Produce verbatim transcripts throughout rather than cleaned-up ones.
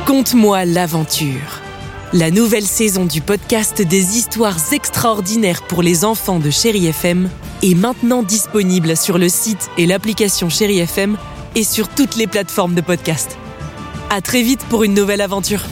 Conte-moi l'aventure. La nouvelle saison du podcast des histoires extraordinaires pour les enfants de Chéri F M est maintenant disponible sur le site et l'application Chéri F M et sur toutes les plateformes de podcast. À très vite pour une nouvelle aventure.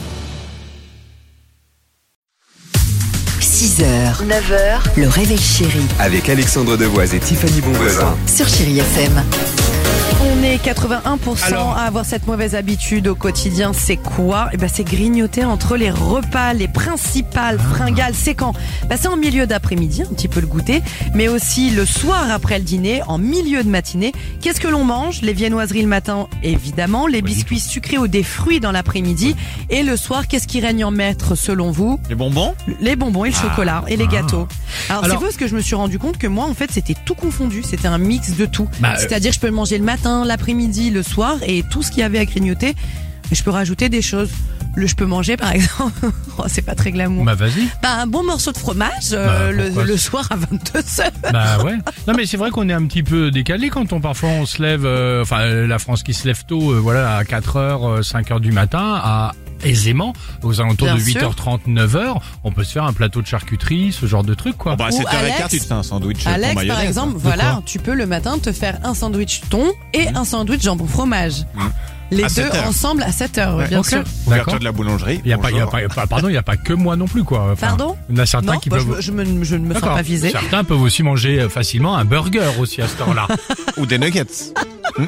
six heures, neuf heures, le réveil chéri. Avec Alexandre Devoise et Tiffany Bonvoisin. Sur Chéri F M. On est quatre-vingt-un pour cent Alors... à avoir cette mauvaise habitude au quotidien. C'est quoi ? Eh ben, c'est grignoter entre les repas, les principales ah. fringales. C'est quand ? Ben, c'est en milieu d'après-midi, un petit peu le goûter, mais aussi le soir après le dîner, en milieu de matinée. Qu'est-ce que l'on mange ? Les viennoiseries le matin, évidemment, les biscuits sucrés ou des fruits dans l'après-midi. Et le soir, qu'est-ce qui règne en maître selon vous ? Les bonbons ? Les bonbons et le ah. chocolat et les gâteaux. Alors, Alors... c'est parce que je me suis rendu compte que moi, en fait, c'était tout confondu. C'était un mix de tout. Bah, C'est-à-dire, euh... je peux le manger le matin, l'après-midi, le soir, et tout ce qu'il y avait à grignoter, je peux rajouter des choses. Le, je peux manger, par exemple, oh, c'est pas très glamour. Bah vas-y. Bah, un bon morceau de fromage euh, bah, le, le soir à vingt-deux heures. Bah ouais. Non mais c'est vrai qu'on est un petit peu décalé quand on parfois on se lève, euh, enfin la France qui se lève tôt, euh, voilà à quatre heures, cinq heures du matin, à aisément aux alentours Bien de huit heures trente, neuf heures, on peut se faire un plateau de charcuterie, ce genre de truc quoi. Oh bah à sept heures quinze, tu te fais un sandwich Alex, pour mayonnaise. par exemple, voilà, tu peux le matin te faire un sandwich thon et mmh. un sandwich jambon fromage. Mmh. Les à deux ensemble à sept heures, ouais. bien okay. sûr. Ouverture de la boulangerie. Il y a pas, il y a pas, pardon, il y a pas que moi non plus quoi. Enfin, pardon. Il y en a certains non, qui bah, peuvent. Je, je, me, je ne me sens pas visé. Certains peuvent aussi manger facilement un burger aussi à cette heure-là. Ou des nuggets. hmm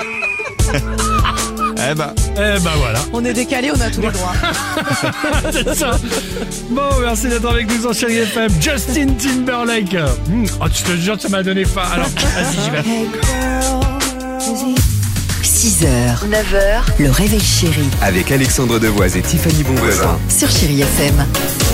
Eh ben. Eh ben voilà. On est décalé, on a tous les droits. C'est ça. Bon, merci d'être avec nous sur Chéri F M. Justin Timberlake. Mmh. Oh, tu te jure, ça m'a donné faim. Alors, vas-y, j'y vais. six heures, neuf heures, le réveil chéri. Avec Alexandre Devoise et Tiffany Bonvoisin. Sur Chéri F M.